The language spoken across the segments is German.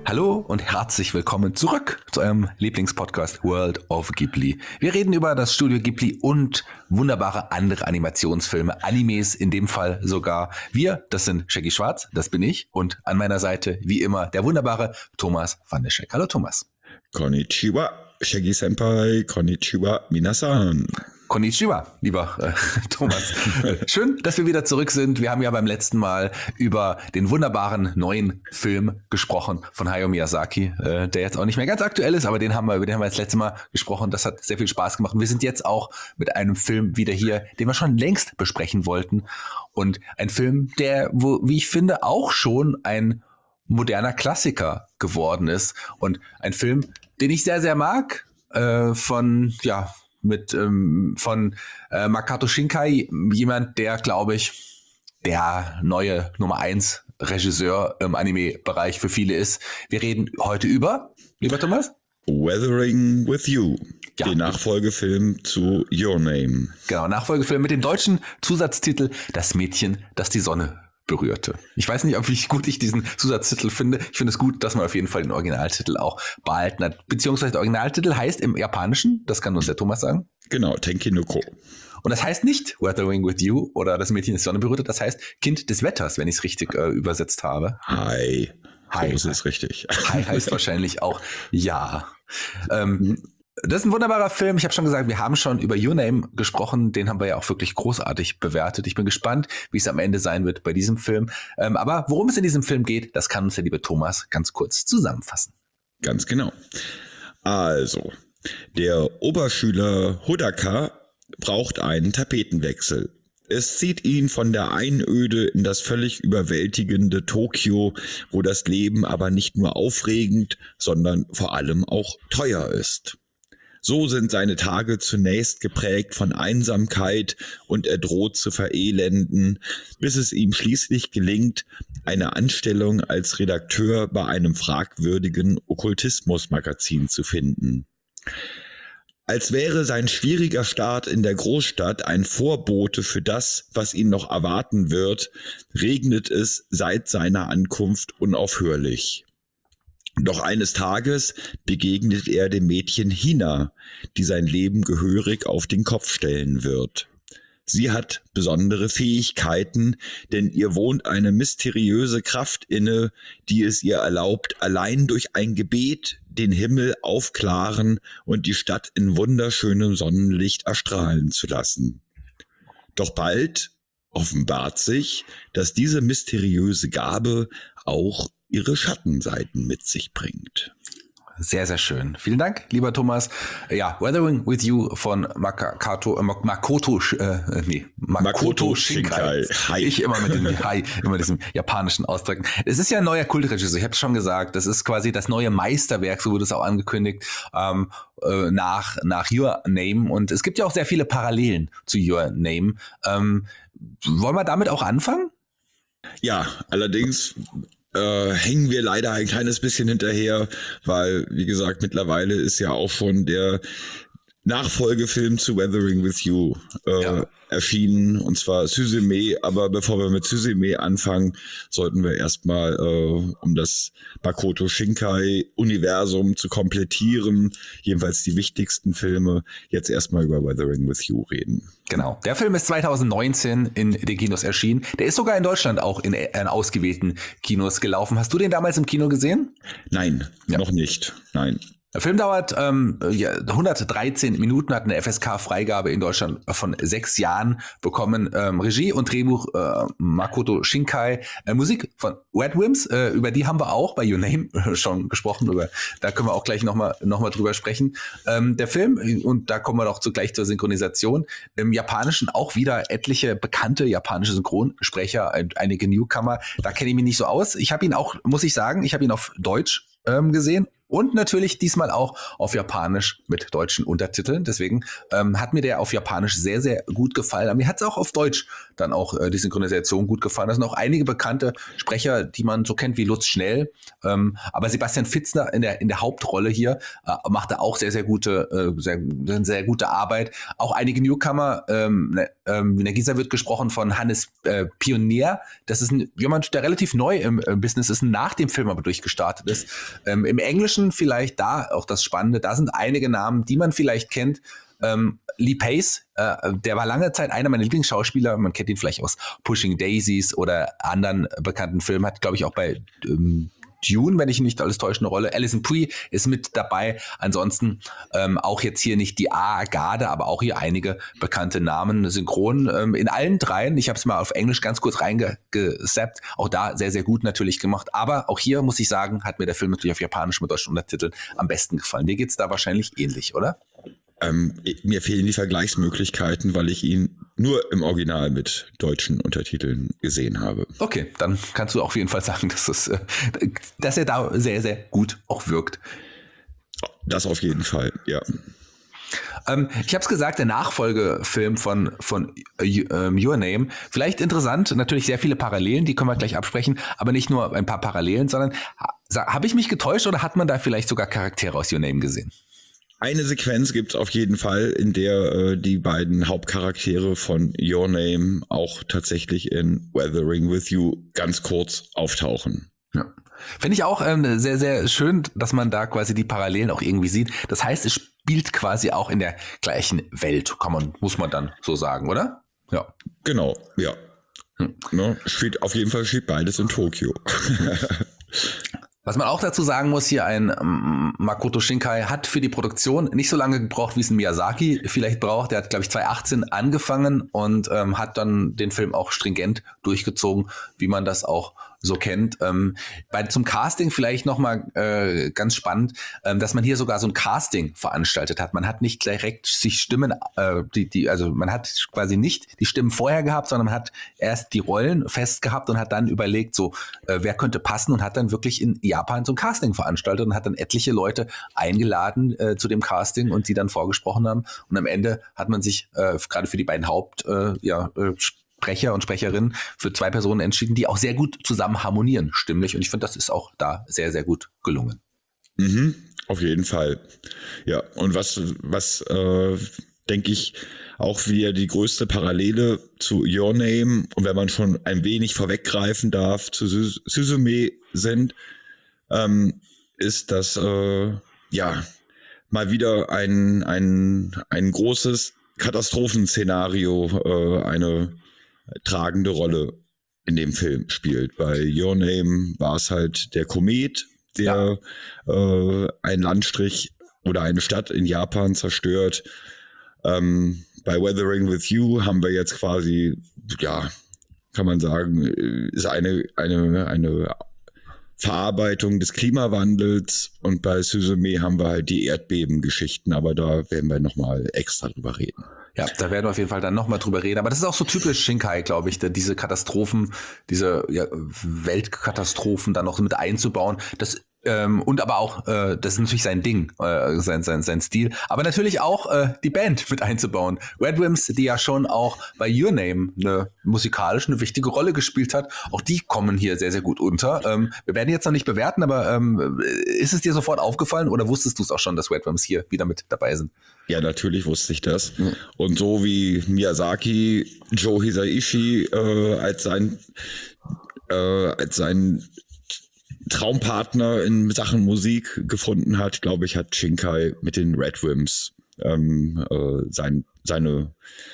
Hallo und herzlich willkommen zurück zu eurem Lieblingspodcast World of Ghibli. Wir reden über das Studio Ghibli und wunderbare andere Animationsfilme, Animes in dem Fall sogar. Wir, das sind Shaggy Schwarz, das bin ich, und an meiner Seite wie immer der wunderbare Thomas van der Scheck. Hallo Thomas. Konnichiwa, Shaggy Senpai, konnichiwa, minasan. Konnichiwa, lieber Thomas. Schön, dass wir wieder zurück sind. Wir haben ja beim letzten Mal über den wunderbaren neuen Film gesprochen von Hayao Miyazaki, der jetzt auch nicht mehr ganz aktuell ist, aber über den haben wir das letzte Mal gesprochen. Das hat sehr viel Spaß gemacht. Und wir sind jetzt auch mit einem Film wieder hier, den wir schon längst besprechen wollten. Und ein Film, der, wie ich finde, auch schon ein moderner Klassiker geworden ist. Und ein Film, den ich sehr, sehr mag, von Makoto Shinkai, jemand, der, glaube ich, der neue Nummer 1 Regisseur im Anime-Bereich für viele ist. Wir reden heute über, lieber Thomas? Weathering with You, ja. Den Nachfolgefilm zu Your Name. Genau, Nachfolgefilm mit dem deutschen Zusatztitel Das Mädchen, das die Sonne berührte. Ich weiß nicht, wie gut ich diesen Zusatztitel finde. Ich finde es gut, dass man auf jeden Fall den Originaltitel auch behalten hat. Beziehungsweise der Originaltitel heißt im Japanischen, das kann uns der Thomas sagen. Genau, Tenki no Ko. Und das heißt nicht Weathering with You oder Das Mädchen, das die Sonne berührte, das heißt Kind des Wetters, wenn ich es richtig übersetzt habe. Hi. So ist es richtig. Hi heißt wahrscheinlich auch ja. Das ist ein wunderbarer Film. Ich habe schon gesagt, wir haben schon über Your Name gesprochen. Den haben wir ja auch wirklich großartig bewertet. Ich bin gespannt, wie es am Ende sein wird bei diesem Film. Aber worum es in diesem Film geht, das kann uns der liebe Thomas ganz kurz zusammenfassen. Ganz genau. Also, der Oberschüler Hodaka braucht einen Tapetenwechsel. Es zieht ihn von der Einöde in das völlig überwältigende Tokio, wo das Leben aber nicht nur aufregend, sondern vor allem auch teuer ist. So sind seine Tage zunächst geprägt von Einsamkeit und er droht zu verelenden, bis es ihm schließlich gelingt, eine Anstellung als Redakteur bei einem fragwürdigen Okkultismusmagazin zu finden. Als wäre sein schwieriger Start in der Großstadt ein Vorbote für das, was ihn noch erwarten wird, regnet es seit seiner Ankunft unaufhörlich. Doch eines Tages begegnet er dem Mädchen Hina, die sein Leben gehörig auf den Kopf stellen wird. Sie hat besondere Fähigkeiten, denn ihr wohnt eine mysteriöse Kraft inne, die es ihr erlaubt, allein durch ein Gebet den Himmel aufklaren und die Stadt in wunderschönem Sonnenlicht erstrahlen zu lassen. Doch bald offenbart sich, dass diese mysteriöse Gabe auch ihre Schattenseiten mit sich bringt. Sehr, sehr schön. Vielen Dank, lieber Thomas. Ja, Weathering with You von Makoto Shinkai. Hi. Ich immer mit dem Hi, immer diesem japanischen Ausdrücken. Es ist ja ein neuer Kultregisseur, ich habe es schon gesagt. Das ist quasi das neue Meisterwerk, so wurde es auch angekündigt, nach Your Name. Und es gibt ja auch sehr viele Parallelen zu Your Name. Wollen wir damit auch anfangen? Ja, allerdings hängen wir leider ein kleines bisschen hinterher, weil, wie gesagt, mittlerweile ist ja auch schon der Nachfolgefilm zu Weathering with You erschienen, und zwar Suzume. Aber bevor wir mit Suzume anfangen, sollten wir erstmal, um das Makoto Shinkai-Universum zu komplettieren, jedenfalls die wichtigsten Filme, jetzt erstmal über Weathering with You reden. Genau. Der Film ist 2019 in den Kinos erschienen. Der ist sogar in Deutschland auch in ausgewählten Kinos gelaufen. Hast du den damals im Kino gesehen? Nein, noch nicht. Nein. Der Film dauert 113 Minuten, hat eine FSK-Freigabe in Deutschland von 6 Jahren bekommen. Regie und Drehbuch Makoto Shinkai. Musik von Red Wims, über die haben wir auch bei Your Name schon gesprochen. Da können wir auch gleich nochmal drüber sprechen. Der Film, und da kommen wir doch gleich zur Synchronisation, im Japanischen auch wieder etliche bekannte japanische Synchronsprecher, einige Newcomer. Da kenne ich mich nicht so aus. Ich habe ihn auch, muss ich sagen, auf Deutsch gesehen. Und natürlich diesmal auch auf Japanisch mit deutschen Untertiteln. Deswegen hat mir der auf Japanisch sehr, sehr gut gefallen. Aber mir hat es auch auf Deutsch dann auch die Synchronisation gut gefallen. Da sind auch einige bekannte Sprecher, die man so kennt wie Lutz Schnell. Aber Sebastian Fitzner in der Hauptrolle hier macht da auch sehr, sehr gute Arbeit. Auch einige Newcomer, Nagisa wird gesprochen von Hannes Pionier. Das ist jemand, der relativ neu im Business ist, nach dem Film aber durchgestartet ist. Im Englischen vielleicht da auch das Spannende. Da sind einige Namen, die man vielleicht kennt. Lee Pace, der war lange Zeit einer meiner Lieblingsschauspieler. Man kennt ihn vielleicht aus Pushing Daisies oder anderen bekannten Filmen. Hat, glaube ich, auch bei Dune, wenn ich nicht alles täusche, eine Rolle. Alison Brie ist mit dabei. Ansonsten auch jetzt hier nicht die A-Garde, aber auch hier einige bekannte Namen synchron. In allen dreien, ich habe es mal auf Englisch ganz kurz reingesappt, auch da sehr, sehr gut natürlich gemacht. Aber auch hier muss ich sagen, hat mir der Film natürlich auf Japanisch mit deutschen Untertiteln am besten gefallen. Dir geht's da wahrscheinlich ähnlich, oder? Mir fehlen die Vergleichsmöglichkeiten, weil ich ihn nur im Original mit deutschen Untertiteln gesehen habe. Okay, dann kannst du auf jeden Fall sagen, dass er da sehr, sehr gut auch wirkt. Das auf jeden Fall, ja. Ich habe es gesagt, der Nachfolgefilm von Your Name. Vielleicht interessant, natürlich sehr viele Parallelen, die können wir gleich absprechen, aber nicht nur ein paar Parallelen, sondern habe ich mich getäuscht oder hat man da vielleicht sogar Charaktere aus Your Name gesehen? Eine Sequenz gibt es auf jeden Fall, in der die beiden Hauptcharaktere von Your Name auch tatsächlich in Weathering with You ganz kurz auftauchen. Ja. Finde ich auch sehr, sehr schön, dass man da quasi die Parallelen auch irgendwie sieht. Das heißt, es spielt quasi auch in der gleichen Welt, muss man dann so sagen, oder? Ja. Genau, ja. Ne, auf jeden Fall steht beides in Tokio. Was man auch dazu sagen muss, hier ein Makoto Shinkai hat für die Produktion nicht so lange gebraucht, wie es ein Miyazaki vielleicht braucht. Der hat, glaube ich, 2018 angefangen und hat dann den Film auch stringent durchgezogen, wie man das auch so kennt. Zum Casting vielleicht nochmal ganz spannend, dass man hier sogar so ein Casting veranstaltet hat. Man hat nicht direkt sich Stimmen, also man hat quasi nicht die Stimmen vorher gehabt, sondern man hat erst die Rollen fest gehabt und hat dann überlegt, so wer könnte passen und hat dann wirklich in Japan so ein Casting veranstaltet und hat dann etliche Leute eingeladen zu dem Casting und die dann vorgesprochen haben. Und am Ende hat man sich gerade für die beiden Sprecher und Sprecherinnen für 2 Personen entschieden, die auch sehr gut zusammen harmonieren, stimmlich. Und ich finde, das ist auch da sehr, sehr gut gelungen. Mhm, auf jeden Fall. Ja, und was denke ich, auch wieder die größte Parallele zu Your Name, und wenn man schon ein wenig vorweggreifen darf, zu Suzume sind, ist das mal wieder ein großes Katastrophenszenario, eine tragende Rolle in dem Film spielt. Bei Your Name war es halt der Komet, der einen Landstrich oder eine Stadt in Japan zerstört. Bei Weathering with You haben wir jetzt quasi, kann man sagen, ist eine Verarbeitung des Klimawandels, und bei Suzume haben wir halt die Erdbebengeschichten, aber da werden wir nochmal extra drüber reden. Ja, da werden wir auf jeden Fall dann nochmal drüber reden. Aber das ist auch so typisch Shinkai, glaube ich, diese Katastrophen, diese Weltkatastrophen dann noch mit einzubauen. Und aber auch, das ist natürlich sein Ding, sein Stil, aber natürlich auch die Band mit einzubauen. Redwims, die ja schon auch bei Your Name musikalisch eine wichtige Rolle gespielt hat, auch die kommen hier sehr, sehr gut unter. Wir werden jetzt noch nicht bewerten, aber ist es dir sofort aufgefallen oder wusstest du es auch schon, dass Redwims hier wieder mit dabei sind? Ja, natürlich wusste ich das. Mhm. Und so wie Miyazaki Joe Hisaishi als sein Traumpartner in Sachen Musik gefunden hat, glaube ich, hat Shinkai mit den Redwims seine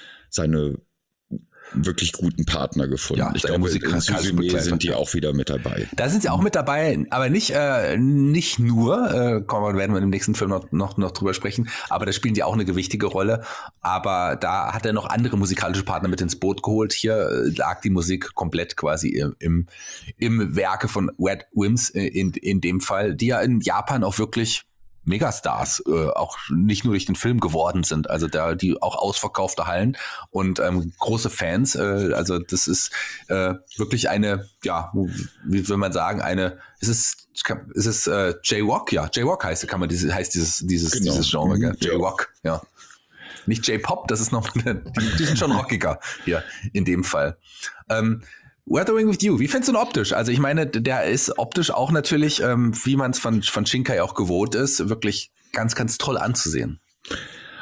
wirklich guten Partner gefunden. Ja, ich glaube, in Suzume sind die auch wieder mit dabei. Da sind sie auch mit dabei, aber nicht nur, werden wir im nächsten Film noch drüber sprechen, aber da spielen die auch eine gewichtige Rolle. Aber da hat er noch andere musikalische Partner mit ins Boot geholt. Hier lag die Musik komplett quasi im Werke von Redwims in dem Fall, die ja in Japan auch wirklich Megastars auch nicht nur durch den Film geworden sind, also da die auch ausverkaufte Hallen und große Fans, also das ist wirklich eine, wie will man sagen, ist es J-Rock, J-Rock heißt dieses Genre, gell? J-Rock, ja. Nicht J-Pop, das ist noch, die sind schon rockiger hier in dem Fall. Weathering with You, wie findest du ihn optisch? Also ich meine, der ist optisch auch natürlich, wie man es von Shinkai auch gewohnt ist, wirklich ganz, ganz toll anzusehen.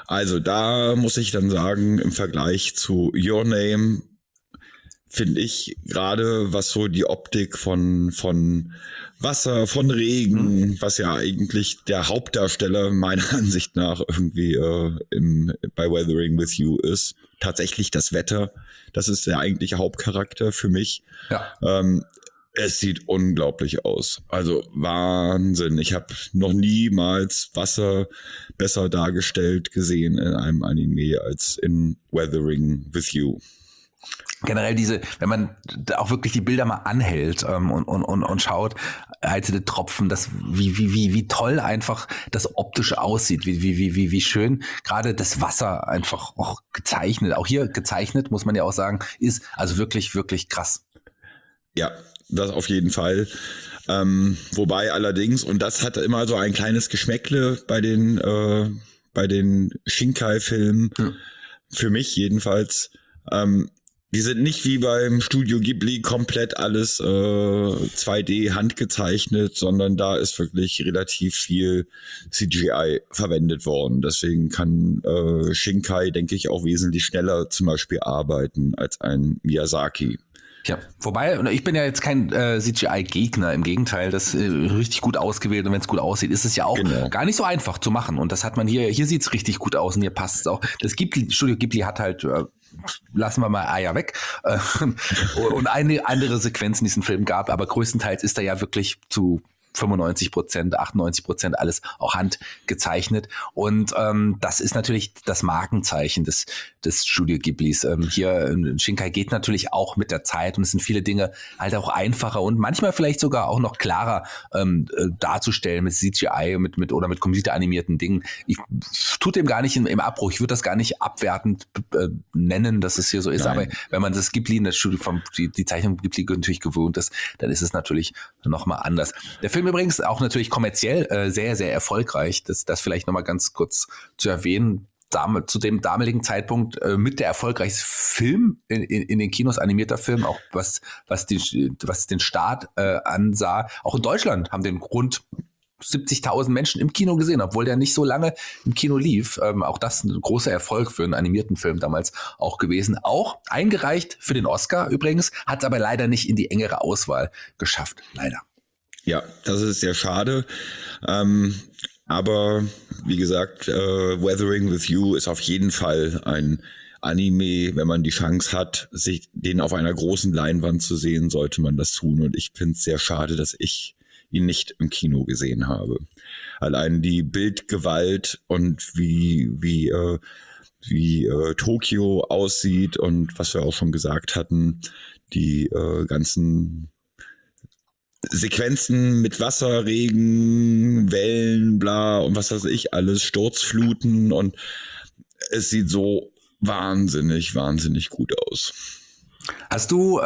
Also da muss ich dann sagen, im Vergleich zu Your Name finde ich gerade, was so die Optik von Wasser, von Regen, was ja eigentlich der Hauptdarsteller meiner Ansicht nach irgendwie bei Weathering with You ist, tatsächlich das Wetter. Das ist der eigentliche Hauptcharakter für mich. Ja. Es sieht unglaublich aus. Also Wahnsinn. Ich habe noch niemals Wasser besser dargestellt gesehen in einem Anime als in Weathering with You. Generell wenn man da auch wirklich die Bilder mal anhält und schaut, einzelne Tropfen, wie toll einfach das Optische aussieht, wie schön gerade das Wasser einfach auch gezeichnet, auch hier gezeichnet, muss man ja auch sagen, ist also wirklich, wirklich krass. Ja, das auf jeden Fall. Wobei allerdings, und das hat immer so ein kleines Geschmäckle bei den Shinkai-Filmen, für mich jedenfalls, die sind nicht wie beim Studio Ghibli komplett alles 2D handgezeichnet, sondern da ist wirklich relativ viel CGI verwendet worden. Deswegen kann Shinkai, denke ich, auch wesentlich schneller zum Beispiel arbeiten als ein Miyazaki. Ja, wobei, ich bin ja jetzt kein CGI-Gegner, im Gegenteil, das richtig gut ausgewählt und wenn es gut aussieht, ist es ja auch gar nicht so einfach zu machen und das hat man hier sieht es richtig gut aus und hier passt es auch. Das Studio Ghibli hat halt, lassen wir mal Aya weg und andere Sequenzen, die es in Film gab, aber größtenteils ist da ja wirklich zu 95%, 98% alles auch handgezeichnet und das ist natürlich das Markenzeichen des Studio Ghiblis. Hier Shinkai geht natürlich auch mit der Zeit und es sind viele Dinge halt auch einfacher und manchmal vielleicht sogar auch noch klarer darzustellen mit CGI oder mit computeranimierten Dingen. Ich tue dem gar nicht im Abbruch. Ich würde das gar nicht abwertend nennen, dass es hier so ist. Nein. Aber wenn man das Ghibli in das Studio die Zeichnung Ghibli natürlich gewohnt ist, dann ist es natürlich nochmal anders. Der Film übrigens auch natürlich kommerziell sehr, sehr erfolgreich. Das vielleicht nochmal ganz kurz zu erwähnen. Zu dem damaligen Zeitpunkt mit der erfolgreichste Film in den Kinos, animierter Film, auch was den Start ansah. Auch in Deutschland haben den rund 70.000 Menschen im Kino gesehen, obwohl der nicht so lange im Kino lief. Auch das ein großer Erfolg für einen animierten Film damals auch gewesen. Auch eingereicht für den Oscar übrigens, hat es aber leider nicht in die engere Auswahl geschafft. Leider. Ja, das ist sehr schade. Aber wie gesagt, Weathering with You ist auf jeden Fall ein Anime. Wenn man die Chance hat, sich den auf einer großen Leinwand zu sehen, sollte man das tun. Und ich finde es sehr schade, dass ich ihn nicht im Kino gesehen habe. Allein die Bildgewalt und wie Tokio aussieht und was wir auch schon gesagt hatten, die ganzen Sequenzen mit Wasser, Regen, Wellen, bla und was weiß ich alles, Sturzfluten und es sieht so wahnsinnig, wahnsinnig gut aus. Hast du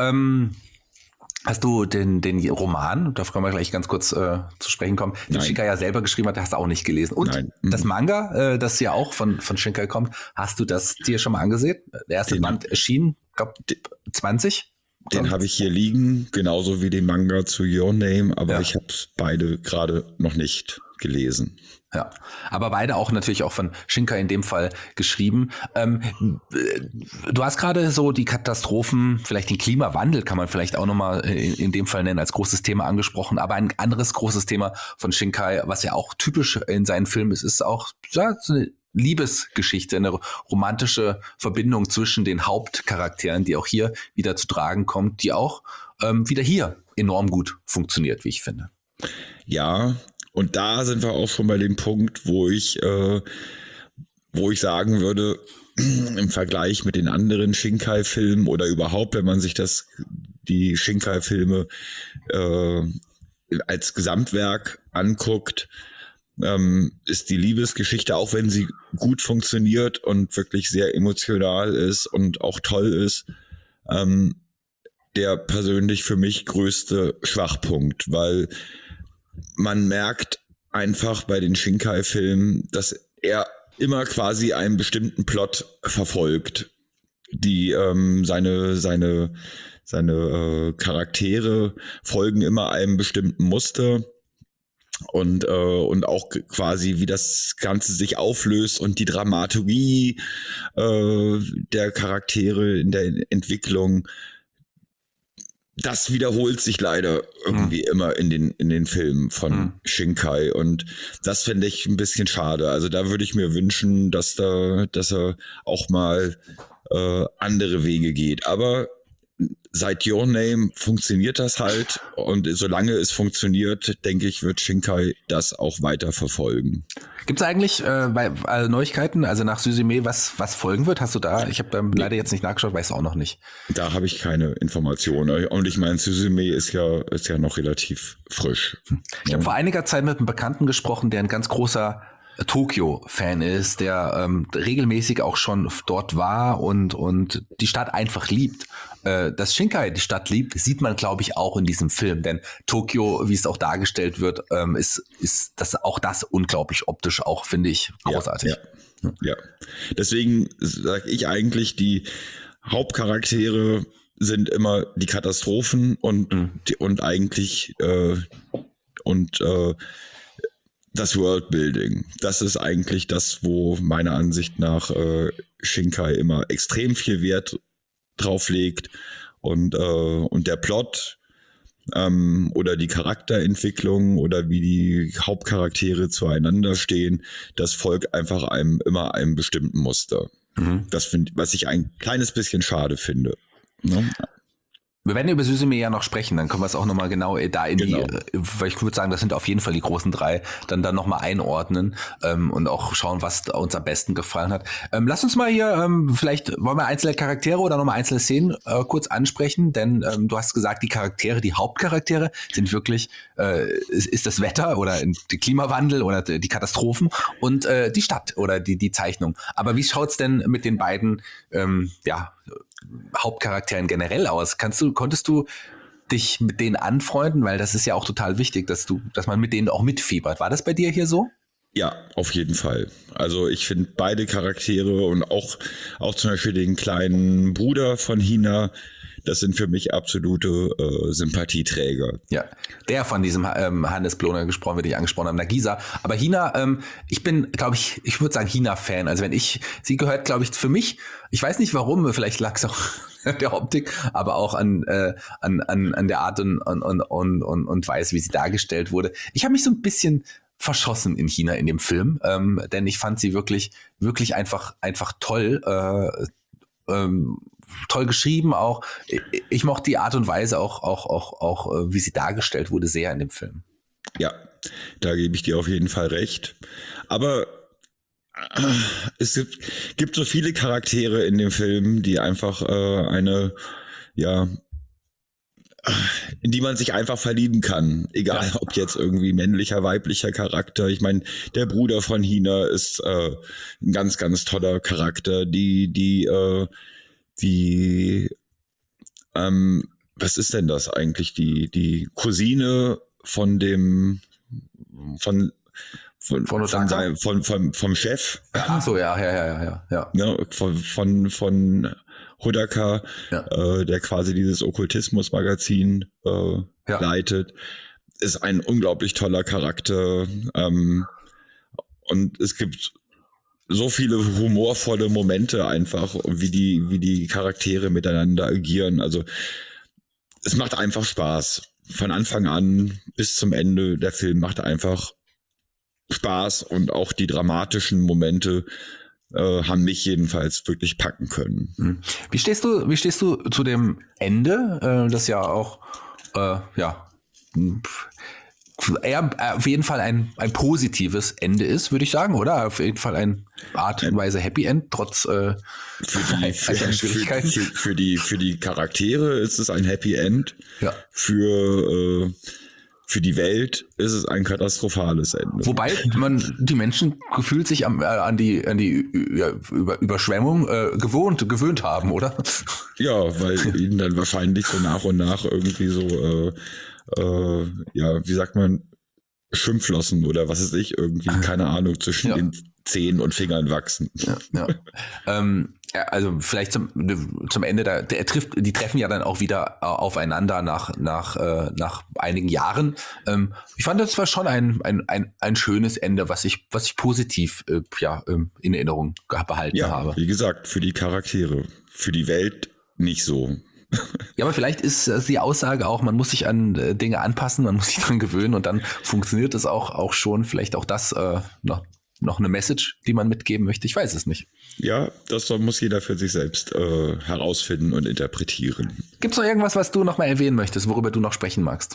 den Roman, da können wir gleich ganz kurz zu sprechen kommen, den Shinkai ja selber geschrieben hat, hast du auch nicht gelesen. Und Nein. Das Manga, das ja auch von Shinkai kommt, hast du das dir schon mal angesehen? Der erste Band erschien, ich glaube 20? Den habe ich hier liegen, genauso wie den Manga zu Your Name, aber ich habe beide gerade noch nicht gelesen. Ja, aber beide auch natürlich auch von Shinkai in dem Fall geschrieben. Du hast gerade so die Katastrophen, vielleicht den Klimawandel kann man vielleicht auch nochmal in dem Fall nennen, als großes Thema angesprochen. Aber ein anderes großes Thema von Shinkai, was ja auch typisch in seinen Filmen ist auch so eine Liebesgeschichte, eine romantische Verbindung zwischen den Hauptcharakteren, die auch hier wieder zu tragen kommt, die auch wieder hier enorm gut funktioniert, wie ich finde. Ja, und da sind wir auch schon bei dem Punkt, wo ich sagen würde, im Vergleich mit den anderen Shinkai-Filmen oder überhaupt, wenn man sich die Shinkai-Filme als Gesamtwerk anguckt, ist die Liebesgeschichte, auch wenn sie gut funktioniert und wirklich sehr emotional ist und auch toll ist, der persönlich für mich größte Schwachpunkt, weil man merkt einfach bei den Shinkai-Filmen, dass er immer quasi einen bestimmten Plot verfolgt, die seine Charaktere folgen immer einem bestimmten Muster. und auch quasi, wie das Ganze sich auflöst und die Dramaturgie der Charaktere in der Entwicklung, das wiederholt sich leider irgendwie immer in den Filmen von Shinkai, und das finde ich ein bisschen schade. Also da würde ich mir wünschen, dass er auch mal andere Wege geht. Aber seit Your Name funktioniert das halt, und solange es funktioniert, denke ich, wird Shinkai das auch weiter verfolgen. Gibt es eigentlich Neuigkeiten, also nach Suzume, was folgen wird? Hast du da? Ich habe leider jetzt nicht nachgeschaut, weiß auch noch nicht. Da habe ich keine Informationen. Und ich meine, Suzume ist ja noch relativ frisch. Ich habe vor einiger Zeit mit einem Bekannten gesprochen, der ein ganz großer Tokio-Fan ist, der regelmäßig auch schon dort war und die Stadt einfach liebt. Dass Shinkai die Stadt liebt, sieht man, glaube ich, auch in diesem Film. Denn Tokio, wie es auch dargestellt wird, ist das auch das unglaublich optisch auch, finde ich, großartig. Ja. Deswegen sage ich eigentlich, die Hauptcharaktere sind immer die Katastrophen und eigentlich das Worldbuilding. Das ist eigentlich das, wo meiner Ansicht nach Shinkai immer extrem viel Wert drauf legt, und der Plot oder die Charakterentwicklung oder wie die Hauptcharaktere zueinander stehen, das folgt einfach immer einem bestimmten Muster. Das was ich ein kleines bisschen schade finde. Ne? Wir werden über Suzume ja noch sprechen, dann können wir es auch nochmal genau die, weil ich würde sagen, das sind auf jeden Fall die großen drei, dann nochmal einordnen und auch schauen, was uns am besten gefallen hat. Lass uns mal hier, vielleicht wollen wir einzelne Charaktere oder nochmal einzelne Szenen kurz ansprechen, denn du hast gesagt, die Hauptcharaktere sind wirklich, ist das Wetter oder der Klimawandel oder die Katastrophen und die Stadt oder die Zeichnung. Aber wie schaut's denn mit den beiden, Hauptcharakteren generell aus? Konntest du dich mit denen anfreunden? Weil das ist ja auch total wichtig, dass man mit denen auch mitfiebert. War das bei dir hier so? Ja, auf jeden Fall. Also ich finde beide Charaktere und auch zum Beispiel den kleinen Bruder von Hina, das sind für mich absolute Sympathieträger. Ja, der von diesem Hannes Bloner gesprochen wird, den ich angesprochen habe, Nagisa. Aber Hina, ich bin, glaube ich würde sagen Hina-Fan. Also sie gehört, glaube ich, für mich, ich weiß nicht warum, vielleicht lag es auch an der Optik, aber auch an der Art und Weise, wie sie dargestellt wurde. Ich habe mich so ein bisschen verschossen in Hina in dem Film, denn ich fand sie wirklich, wirklich einfach toll. Toll geschrieben auch. Ich mochte die Art und Weise auch wie sie dargestellt wurde, sehr in dem Film. Ja, da gebe ich dir auf jeden Fall recht. Aber es gibt so viele Charaktere in dem Film, die einfach in die man sich einfach verlieben kann. Egal, ob jetzt irgendwie männlicher, weiblicher Charakter. Ich meine, der Bruder von Hina ist ein ganz, ganz toller Charakter. Was ist denn das eigentlich? Die Cousine vom Chef. Ach so, ja. Ne, von Hodaka, der quasi dieses Okkultismus-Magazin leitet, ist ein unglaublich toller Charakter. Und es gibt so viele humorvolle Momente einfach, wie die Charaktere miteinander agieren. Also es macht einfach Spaß. Von Anfang an bis zum Ende, der Film macht einfach Spaß, und auch die dramatischen Momente haben mich jedenfalls wirklich packen können. Wie stehst du zu dem Ende, das ja auch eher auf jeden Fall ein positives Ende ist, würde ich sagen, oder? Auf jeden Fall ein Art und Weise Happy End, trotz Schwierigkeiten. Für die Charaktere ist es ein Happy End. Ja. Für die Welt ist es ein katastrophales Ende. Wobei die Menschen gefühlt sich an die Überschwemmung gewöhnt haben, oder? Ja, weil ihnen dann wahrscheinlich so nach und nach irgendwie so wie sagt man, Schimpflossen oder was weiß ich, irgendwie, keine Ahnung, zwischen den Zehen und Fingern wachsen. Ja. Ja, also vielleicht zum Ende, die treffen ja dann auch wieder aufeinander nach einigen Jahren. Ich fand, das war schon ein schönes Ende, was ich positiv in Erinnerung behalten habe. Wie gesagt, für die Charaktere, für die Welt nicht so. Ja, aber vielleicht ist die Aussage auch, man muss sich an Dinge anpassen, man muss sich dran gewöhnen und dann funktioniert es auch schon. Vielleicht auch das noch eine Message, die man mitgeben möchte. Ich weiß es nicht. Ja, das muss jeder für sich selbst herausfinden und interpretieren. Gibt es noch irgendwas, was du noch mal erwähnen möchtest, worüber du noch sprechen magst?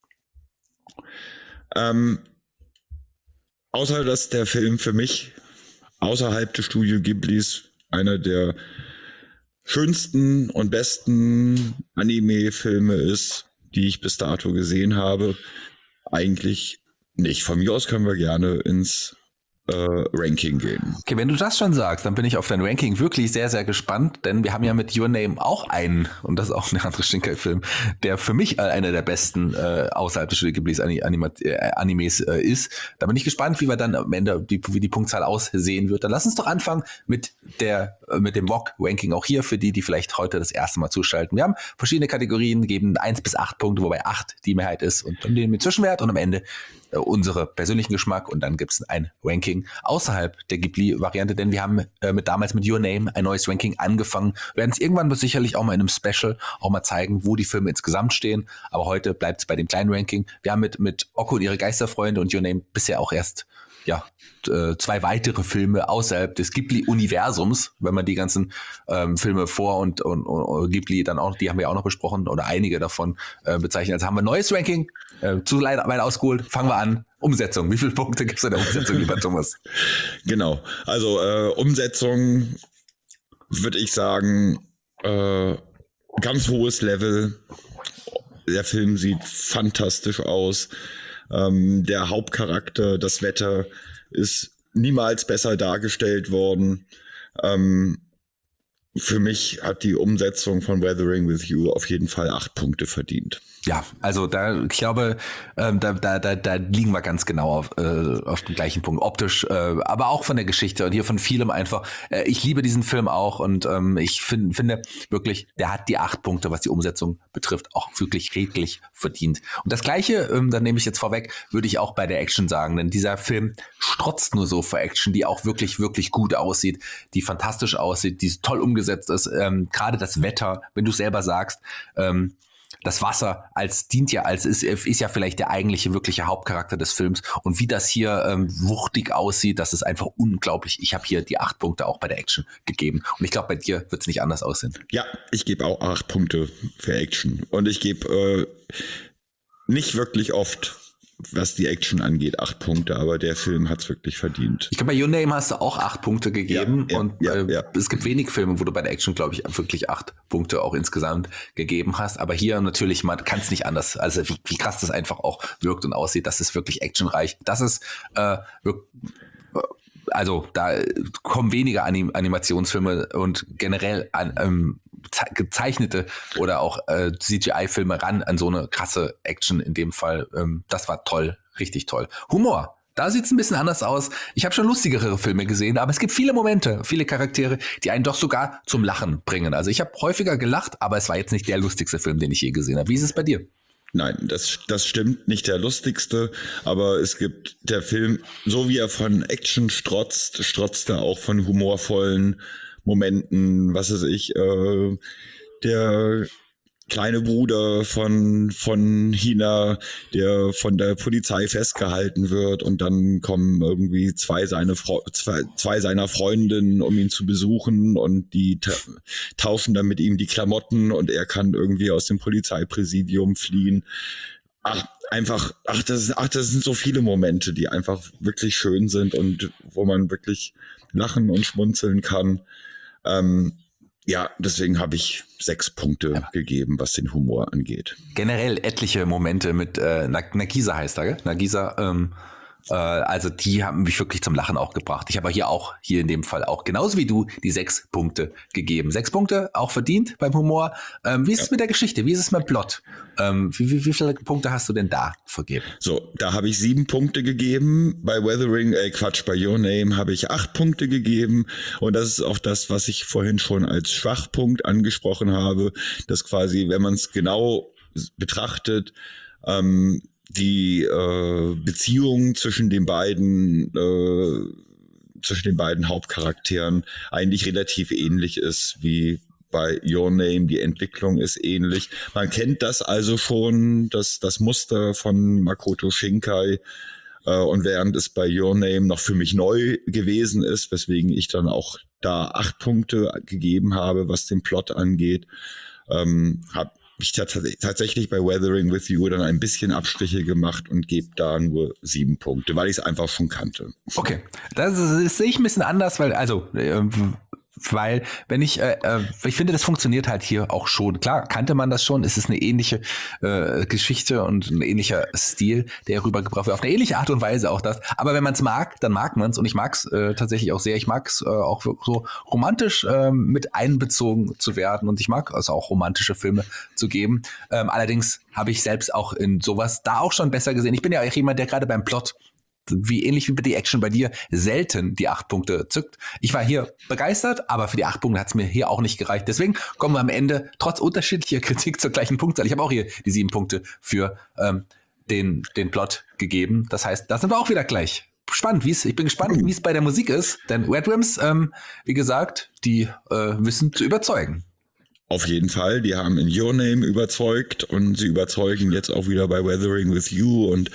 Außer dass der Film für mich außerhalb des Studio Ghiblis einer der schönsten und besten Anime-Filme ist, die ich bis dato gesehen habe, eigentlich nicht. Von mir aus können wir gerne ins Ranking gehen. Okay, wenn du das schon sagst, dann bin ich auf dein Ranking wirklich sehr, sehr gespannt, denn wir haben ja mit Your Name auch einen, und das ist auch ein anderer Shinkai-Film, der für mich einer der besten außerhalb des Studio Ghiblis Animes ist. Da bin ich gespannt, wie wir dann am Ende, wie die Punktzahl aussehen wird. Dann lass uns doch anfangen mit dem Mock-Ranking auch hier für die vielleicht heute das erste Mal zuschalten. Wir haben verschiedene Kategorien, geben 1 bis 8 Punkte, wobei 8 die Mehrheit ist und dann nehmen wir Zwischenwert und am Ende unsere persönlichen Geschmack und dann gibt es ein Ranking außerhalb der Ghibli-Variante, denn wir haben damals mit Your Name ein neues Ranking angefangen. Wir werden es irgendwann sicherlich auch mal in einem Special auch mal zeigen, wo die Filme insgesamt stehen, aber heute bleibt es bei dem kleinen Ranking. Wir haben mit Okko und ihre Geisterfreunde und Your Name bisher auch erst 2 weitere Filme außerhalb des Ghibli-Universums, wenn man die ganzen Filme vor und Ghibli dann auch, die haben wir auch noch besprochen oder einige davon bezeichnet. Also haben wir ein neues Ranking, zu weit ausgeholt, fangen wir an. Umsetzung, wie viele Punkte gibt es in der Umsetzung, lieber Thomas? Genau, also Umsetzung würde ich sagen, ganz hohes Level. Der Film sieht fantastisch aus. Der Hauptcharakter, das Wetter, ist niemals besser dargestellt worden. Für mich hat die Umsetzung von Weathering with You auf jeden Fall 8 Punkte verdient. Ja, also ich glaube, da liegen wir ganz genau auf dem gleichen Punkt. Optisch, aber auch von der Geschichte und hier von vielem einfach. Ich liebe diesen Film auch und ich finde wirklich, der hat die 8 Punkte, was die Umsetzung betrifft, auch wirklich redlich verdient. Und das Gleiche, dann nehme ich jetzt vorweg, würde ich auch bei der Action sagen, denn dieser Film strotzt nur so vor Action, die auch wirklich, wirklich gut aussieht, die fantastisch aussieht, die toll umgesetzt ist. Gerade das Wetter, wenn du selber sagst, das Wasser ist ja vielleicht der eigentliche, wirkliche Hauptcharakter des Films. Und wie das hier wuchtig aussieht, das ist einfach unglaublich. Ich habe hier die 8 Punkte auch bei der Action gegeben. Und ich glaube, bei dir wird es nicht anders aussehen. Ja, ich gebe auch 8 Punkte für Action. Und ich gebe nicht wirklich oft, was die Action angeht, 8 Punkte, aber der Film hat es wirklich verdient. Ich glaube, bei Your Name hast du auch 8 Punkte gegeben es gibt wenig Filme, wo du bei der Action, glaube ich, wirklich 8 Punkte auch insgesamt gegeben hast, aber hier natürlich, man kann es nicht anders, also wie krass das einfach auch wirkt und aussieht, das ist wirklich actionreich, das ist also da kommen weniger Animationsfilme und generell gezeichnete oder auch CGI-Filme ran an so eine krasse Action in dem Fall. Das war toll, richtig toll. Humor, da sieht es ein bisschen anders aus. Ich habe schon lustigere Filme gesehen, aber es gibt viele Momente, viele Charaktere, die einen doch sogar zum Lachen bringen. Also ich habe häufiger gelacht, aber es war jetzt nicht der lustigste Film, den ich je gesehen habe. Wie ist es bei dir? Nein, das stimmt, nicht der lustigste, aber es gibt der Film, so wie er von Action strotzt er auch von humorvollen Momenten, was weiß ich, der kleine Bruder von Hina, der von der Polizei festgehalten wird und dann kommen irgendwie zwei seiner Freundinnen, um ihn zu besuchen und die tauschen dann mit ihm die Klamotten und er kann irgendwie aus dem Polizeipräsidium fliehen. Das sind so viele Momente, die einfach wirklich schön sind und wo man wirklich lachen und schmunzeln kann. Deswegen habe ich 6 Punkte gegeben, was den Humor angeht. Generell etliche Momente mit Nagisa heißt er, gell? Nagisa, Also die haben mich wirklich zum Lachen auch gebracht. Ich habe hier in dem Fall auch, genauso wie du, die 6 Punkte gegeben. 6 Punkte, auch verdient beim Humor. Wie ist es mit der Geschichte? Wie ist es mit dem Plot? Wie viele Punkte hast du denn da vergeben? So, da habe ich 7 Punkte gegeben. Bei bei Your Name habe ich 8 Punkte gegeben. Und das ist auch das, was ich vorhin schon als Schwachpunkt angesprochen habe, dass quasi, wenn man es genau betrachtet, die Beziehung zwischen den beiden Hauptcharakteren eigentlich relativ ähnlich ist wie bei Your Name. Die Entwicklung ist ähnlich. Man kennt das also schon, das Muster von Makoto Shinkai. Und während es bei Your Name noch für mich neu gewesen ist, weswegen ich dann auch da 8 Punkte gegeben habe, was den Plot angeht, habe ich tatsächlich bei Weathering with You dann ein bisschen Abstriche gemacht und gebe da nur 7 Punkte, weil ich es einfach schon kannte. Okay, das sehe ich ein bisschen anders, weil wenn ich finde, das funktioniert halt hier auch schon. Klar, kannte man das schon, es ist eine ähnliche Geschichte und ein ähnlicher Stil, der rübergebracht wird, auf eine ähnliche Art und Weise auch das. Aber wenn man es mag, dann mag man es und ich mag es tatsächlich auch sehr. Ich mag es auch so romantisch mit einbezogen zu werden und ich mag es auch, romantische Filme zu geben. Allerdings habe ich selbst auch in sowas da auch schon besser gesehen. Ich bin ja auch jemand, der gerade beim Plot ähnlich wie bei die Action bei dir, selten die 8 Punkte zückt. Ich war hier begeistert, aber für die 8 Punkte hat es mir hier auch nicht gereicht. Deswegen kommen wir am Ende trotz unterschiedlicher Kritik zur gleichen Punktzahl. Ich habe auch hier die 7 Punkte für den Plot gegeben. Das heißt, da sind wir auch wieder gleich. Spannend, ich bin gespannt, wie es bei der Musik ist. Denn Red Rims, wie gesagt, die wissen zu überzeugen. Auf jeden Fall, die haben in Your Name überzeugt und sie überzeugen jetzt auch wieder bei Weathering with You und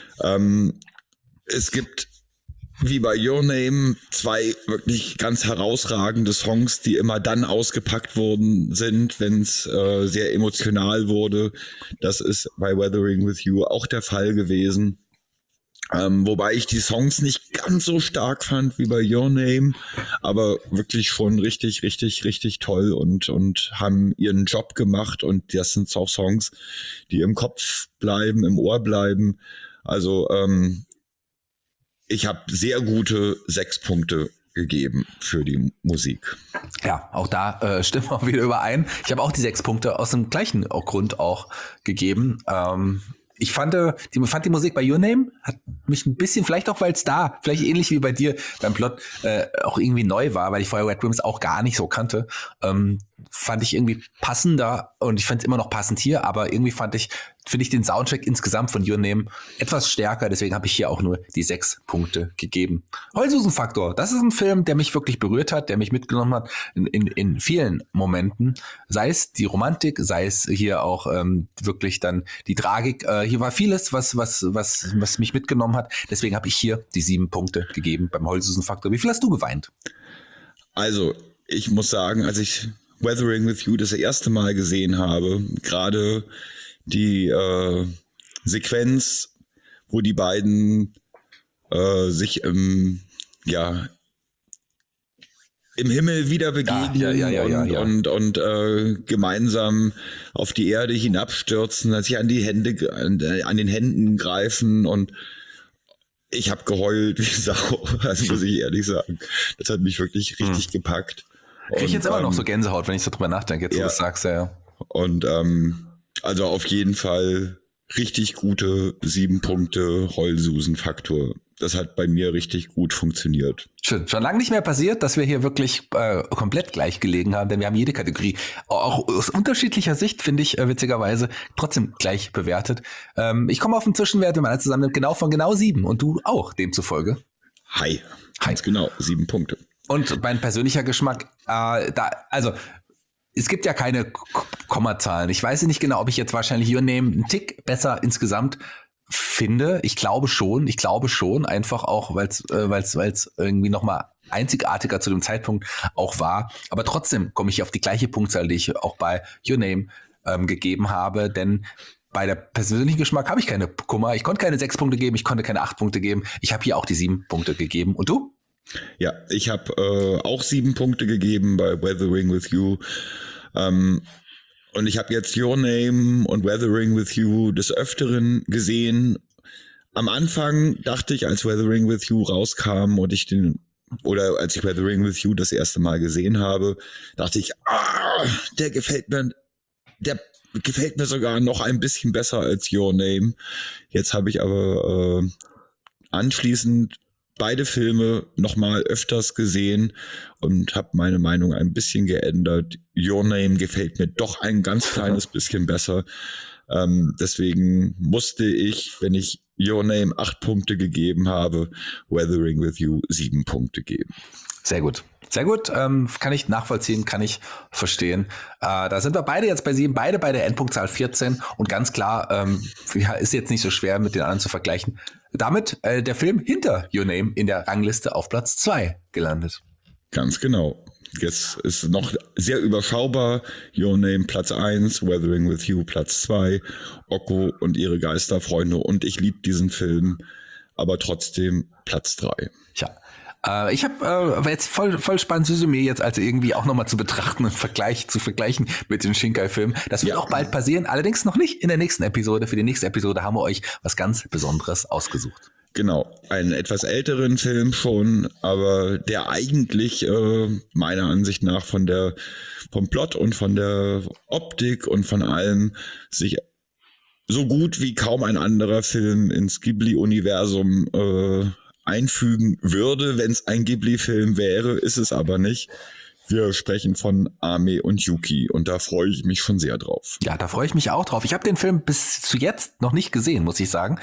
es gibt, wie bei Your Name, 2 wirklich ganz herausragende Songs, die immer dann ausgepackt worden sind, wenn es sehr emotional wurde. Das ist bei Weathering with You auch der Fall gewesen. Wobei ich die Songs nicht ganz so stark fand wie bei Your Name, aber wirklich schon richtig, richtig, richtig toll und haben ihren Job gemacht und das sind auch Songs, die im Kopf bleiben, im Ohr bleiben. Also ich habe sehr gute 6 Punkte gegeben für die Musik. Ja, auch da stimmen wir wieder überein. Ich habe auch die 6 Punkte aus dem gleichen Grund auch gegeben. Ich fand die Musik bei Your Name hat mich ein bisschen, vielleicht auch, weil es da, vielleicht ähnlich wie bei dir beim Plot, auch irgendwie neu war, weil ich vorher Red Rims auch gar nicht so kannte, fand ich irgendwie passender und ich fand es immer noch passend hier, aber irgendwie finde ich den Soundtrack insgesamt von Your Name etwas stärker, deswegen habe ich hier auch nur die 6 Punkte gegeben. Heulsusen-Faktor, das ist ein Film, der mich wirklich berührt hat, der mich mitgenommen hat in vielen Momenten, sei es die Romantik, sei es hier auch wirklich dann die Tragik, hier war vieles, was mich mitgenommen hat, deswegen habe ich hier die 7 Punkte gegeben beim Heulsusen-Faktor. Wie viel hast du geweint? Also, ich muss sagen, als ich Weathering with You das erste Mal gesehen habe, gerade die Sequenz, wo die beiden sich im Himmel wieder begegnen und gemeinsam auf die Erde hinabstürzen, als sie an den Händen greifen und ich habe geheult wie Sau, also muss ich ehrlich sagen. Das hat mich wirklich richtig gepackt. Kriege ich jetzt immer noch so Gänsehaut, wenn ich so drüber nachdenke, jetzt wo du das sagst, ja. Und also auf jeden Fall richtig gute 7 Punkte Heulsusen-Faktor. Das hat bei mir richtig gut funktioniert. Schön. Schon lange nicht mehr passiert, dass wir hier wirklich komplett gleich gelegen haben, denn wir haben jede Kategorie auch aus unterschiedlicher Sicht, finde ich, witzigerweise trotzdem gleich bewertet. Ich komme auf den Zwischenwert, wenn man alles zusammen nimmt, genau 7 und du auch demzufolge. Hi. Ganz genau, 7 Punkte. Und mein persönlicher Geschmack, es gibt ja keine Kommazahlen. Ich weiß nicht genau, ob ich jetzt wahrscheinlich Your Name einen Tick besser insgesamt finde. Ich glaube schon, einfach auch, weil es irgendwie nochmal einzigartiger zu dem Zeitpunkt auch war. Aber trotzdem komme ich auf die gleiche Punktzahl, die ich auch bei Your Name gegeben habe, denn bei der persönlichen Geschmack habe ich keine Kummer. Ich konnte keine 6 Punkte geben, ich konnte keine 8 Punkte geben. Ich habe hier auch die 7 Punkte gegeben. Und du? Ja, ich habe auch 7 Punkte gegeben bei Weathering with You. Und ich habe jetzt Your Name und Weathering with You des Öfteren gesehen. Am Anfang dachte ich, als Weathering with You rauskam und als ich Weathering with You das erste Mal gesehen habe, dachte ich, der gefällt mir sogar noch ein bisschen besser als Your Name. Jetzt habe ich aber anschließend beide Filme nochmal öfters gesehen und habe meine Meinung ein bisschen geändert. Your Name gefällt mir doch ein ganz kleines bisschen besser. Deswegen musste ich, wenn ich Your Name 8 Punkte gegeben habe, Weathering with You 7 Punkte geben. Sehr gut. Sehr gut, kann ich nachvollziehen, kann ich verstehen. Da sind wir beide jetzt bei 7, beide bei der Endpunktzahl 14 und ganz klar, ist jetzt nicht so schwer mit den anderen zu vergleichen. Damit der Film hinter Your Name in der Rangliste auf Platz 2 gelandet. Ganz genau. Jetzt ist noch sehr überschaubar. Your Name Platz 1, Weathering with You Platz 2, Okko und ihre Geisterfreunde und ich liebe diesen Film, aber trotzdem Platz 3. Ja. Ich habe jetzt voll spannend Suzume jetzt also irgendwie auch nochmal zu betrachten und zu vergleichen mit den Shinkai-Filmen. Das wird auch bald passieren, allerdings noch nicht in der nächsten Episode. Für die nächste Episode haben wir euch was ganz Besonderes ausgesucht. Genau, einen etwas älteren Film schon, aber der eigentlich meiner Ansicht nach vom Plot und von der Optik und von allem sich so gut wie kaum ein anderer Film ins Ghibli-Universum einfügen würde, wenn es ein Ghibli-Film wäre, ist es aber nicht. Wir sprechen von Ame und Yuki und da freue ich mich schon sehr drauf. Ja, da freue ich mich auch drauf. Ich habe den Film bis zu jetzt noch nicht gesehen, muss ich sagen.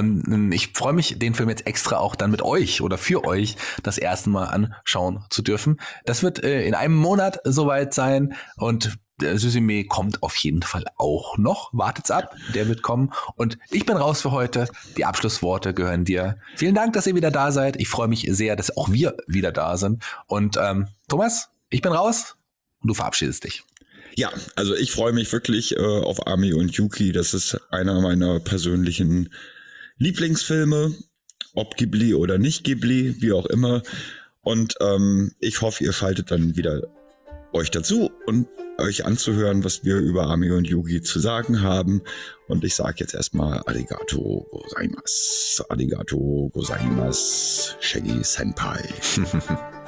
Ich freue mich, den Film jetzt extra auch dann mit euch oder für euch das erste Mal anschauen zu dürfen. Das wird in einem Monat soweit sein und Suzume kommt auf jeden Fall auch noch. Wartet's ab, der wird kommen. Und ich bin raus für heute. Die Abschlussworte gehören dir. Vielen Dank, dass ihr wieder da seid. Ich freue mich sehr, dass auch wir wieder da sind. Und Thomas, ich bin raus und du verabschiedest dich. Ja, also ich freue mich wirklich auf Ame und Yuki. Das ist einer meiner persönlichen Lieblingsfilme, ob Ghibli oder nicht Ghibli, wie auch immer. Und ich hoffe, ihr schaltet dann wieder euch dazu und euch anzuhören, was wir über Ame und Yuki zu sagen haben. Und ich sage jetzt erstmal Arigato gozaimasu. Arigato gozaimasu, Shaggy Senpai.